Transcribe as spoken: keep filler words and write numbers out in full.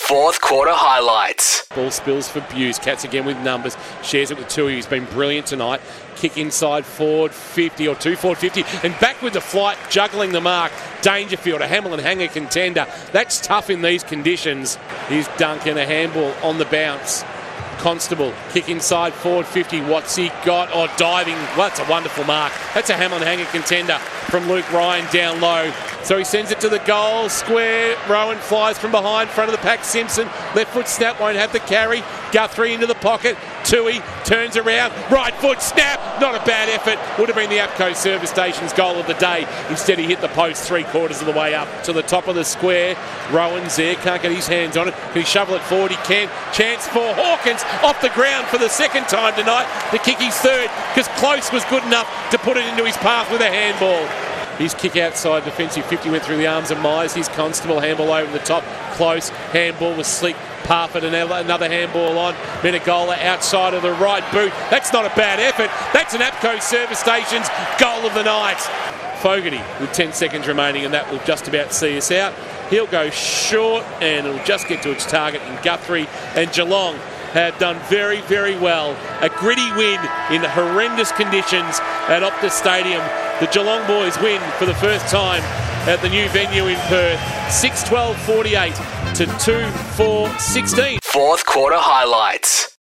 Fourth quarter highlights. Ball spills for Buse. Cats again with numbers. Shares it with Tui, who's been brilliant tonight. Kick inside forward fifty or two forward fifty. And back with the flight, juggling the mark. Dangerfield, a Hamlin hanger contender. That's tough in these conditions. Here's Duncan, a handball on the bounce. Constable, kick inside forward fifty. What's he got? Oh, diving. Well, that's a wonderful mark. That's a Hamlin hanger contender from Luke Ryan down low. So he sends it to the goal square. Rowan flies from behind, front of the pack. Simpson, left foot snap, won't have the carry. Guthrie into the pocket. Tui turns around. Right foot snap. Not a bad effort. Would have been the APCO service station's goal of the day. Instead, he hit the post three quarters of the way up to the top of the square. Rowan's there. Can't get his hands on it. Can he shovel it forward? He can. Chance for Hawkins off the ground for the second time tonight. The kick his third because Close was good enough to put it into his path with a handball. His kick outside defensive fifty went through the arms of Myers. His Constable handball over the top. Close. Handball was slick. Parfitt another handball on. Menegola outside of the right boot. That's not a bad effort. That's an APCO service station's goal of the night. Fogarty with ten seconds remaining, and that will just about see us out. He'll go short and it'll just get to its target in Guthrie. And Geelong have done very, very well. A gritty win in horrendous conditions at Optus Stadium. The Geelong boys win for the first time at the new venue in Perth. six twelve forty-eight to two four sixteen. Fourth quarter highlights.